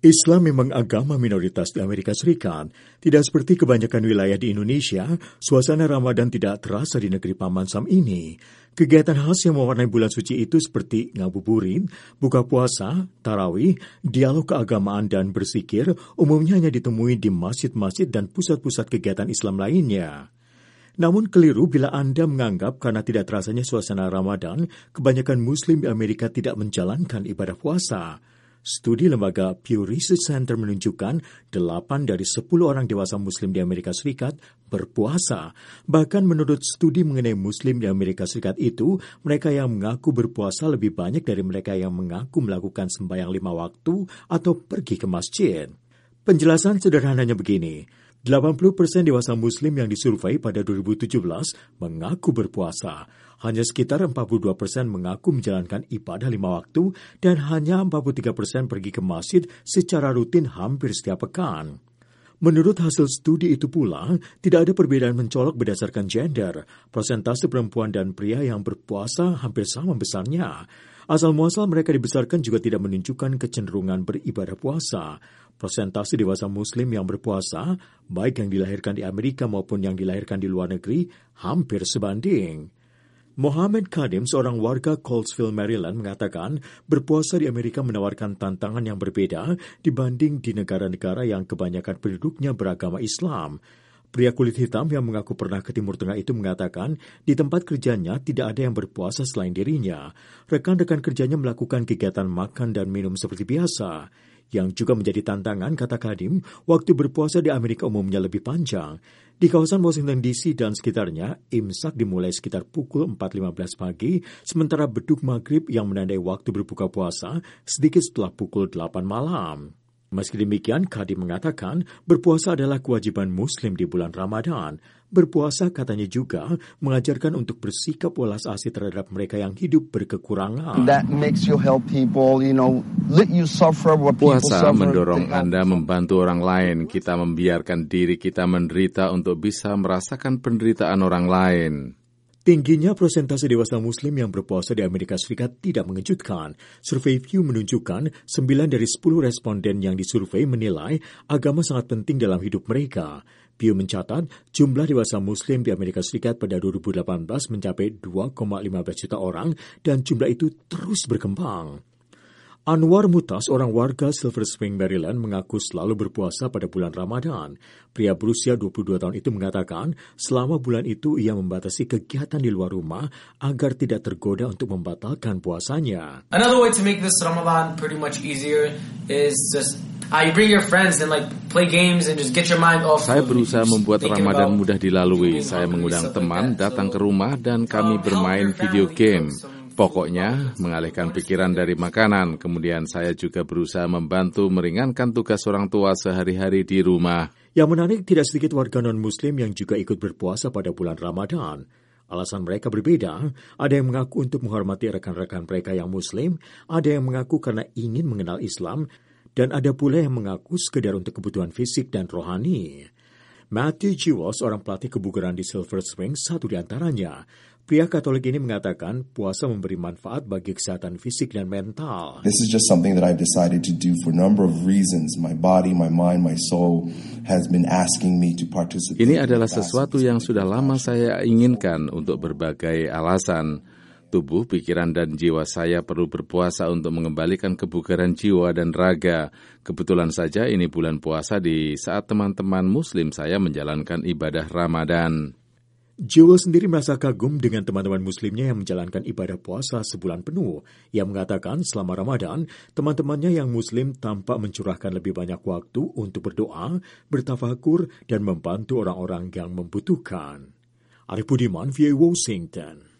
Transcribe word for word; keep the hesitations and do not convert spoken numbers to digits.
Islam memang agama minoritas di Amerika Serikat. Tidak seperti kebanyakan wilayah di Indonesia, suasana Ramadan tidak terasa di negeri Paman Sam ini. Kegiatan khas yang mewarnai bulan suci itu seperti ngabuburit, buka puasa, tarawih, dialog keagamaan dan bersikir umumnya hanya ditemui di masjid-masjid dan pusat-pusat kegiatan Islam lainnya. Namun keliru bila Anda menganggap karena tidak terasanya suasana Ramadan, kebanyakan Muslim di Amerika tidak menjalankan ibadah puasa. Studi lembaga Pew Research Center menunjukkan delapan dari sepuluh orang dewasa Muslim di Amerika Serikat berpuasa. Bahkan menurut studi mengenai Muslim di Amerika Serikat itu, mereka yang mengaku berpuasa lebih banyak dari mereka yang mengaku melakukan sembahyang lima waktu atau pergi ke masjid. Penjelasan sederhananya begini. delapan puluh persen dewasa Muslim yang disurvei pada dua ribu tujuh belas mengaku berpuasa. Hanya sekitar empat puluh dua persen mengaku menjalankan ibadah lima waktu dan hanya empat puluh tiga persen pergi ke masjid secara rutin hampir setiap pekan. Menurut hasil studi itu pula, tidak ada perbedaan mencolok berdasarkan gender. Persentase perempuan dan pria yang berpuasa hampir sama besarnya. Asal-muasal mereka dibesarkan juga tidak menunjukkan kecenderungan beribadah puasa. Persentase dewasa Muslim yang berpuasa, baik yang dilahirkan di Amerika maupun yang dilahirkan di luar negeri, hampir sebanding. Mohammed Kadim, seorang warga Colesville, Maryland, mengatakan berpuasa di Amerika menawarkan tantangan yang berbeda dibanding di negara-negara yang kebanyakan penduduknya beragama Islam. Pria kulit hitam yang mengaku pernah ke Timur Tengah itu mengatakan di tempat kerjanya tidak ada yang berpuasa selain dirinya. Rekan-rekan kerjanya melakukan kegiatan makan dan minum seperti biasa. Yang juga menjadi tantangan, kata Kadim, waktu berpuasa di Amerika umumnya lebih panjang. Di kawasan Washington D C dan sekitarnya, imsak dimulai sekitar pukul empat lima belas pagi, sementara beduk maghrib yang menandai waktu berbuka puasa sedikit setelah pukul delapan malam. Meski demikian, Kadim mengatakan berpuasa adalah kewajiban Muslim di bulan Ramadan. Berpuasa katanya juga mengajarkan untuk bersikap welas asih terhadap mereka yang hidup berkekurangan. That makes you help people, you know, let you suffer what people Puasa suffer. mendorong Anda membantu orang lain. Kita membiarkan diri kita menderita untuk bisa merasakan penderitaan orang lain. Tingginya persentase dewasa Muslim yang berpuasa di Amerika Serikat tidak mengejutkan. Survei Pew menunjukkan sembilan dari sepuluh responden yang disurvei menilai agama sangat penting dalam hidup mereka. Pew mencatat jumlah dewasa Muslim di Amerika Serikat pada dua ribu delapan belas mencapai dua koma lima belas juta orang dan jumlah itu terus berkembang. Anwar Mutas, orang warga Silver Spring, Maryland, mengaku selalu berpuasa pada bulan Ramadan. Pria berusia dua puluh dua tahun itu mengatakan selama bulan itu ia membatasi kegiatan di luar rumah agar tidak tergoda untuk membatalkan puasanya. Another way to make this Ramadan pretty much easier is just uh, you bring your friends and like play games and just get your mind off. Saya berusaha membuat Ramadan mudah dilalui. Saya mengundang teman datang ke rumah dan kami bermain video game. Pokoknya, mengalihkan pikiran dari makanan. Kemudian saya juga berusaha membantu meringankan tugas orang tua sehari-hari di rumah. Yang menarik, tidak sedikit warga non-Muslim yang juga ikut berpuasa pada bulan Ramadan. Alasan mereka berbeda. Ada yang mengaku untuk menghormati rekan-rekan mereka yang Muslim, ada yang mengaku karena ingin mengenal Islam, dan ada pula yang mengaku sekedar untuk kebutuhan fisik dan rohani. Matthew Jewell, seorang pelatih kebugaran di Silver Spring, satu di antaranya. Pria Katolik ini mengatakan puasa memberi manfaat bagi kesehatan fisik dan mental. This is just something that I've decided to do for a number of reasons. My body, my mind, my soul has been asking me to participate. Ini adalah sesuatu yang sudah lama saya inginkan untuk berbagai alasan. Tubuh, pikiran, dan jiwa saya perlu berpuasa untuk mengembalikan kebugaran jiwa dan raga. Kebetulan saja ini bulan puasa di saat teman-teman Muslim saya menjalankan ibadah Ramadan. Jewel sendiri merasa kagum dengan teman-teman Muslimnya yang menjalankan ibadah puasa sebulan penuh. Ia mengatakan selama Ramadan, teman-temannya yang Muslim tampak mencurahkan lebih banyak waktu untuk berdoa, bertafakur, dan membantu orang-orang yang membutuhkan. Arif Budiman, V O A Washington.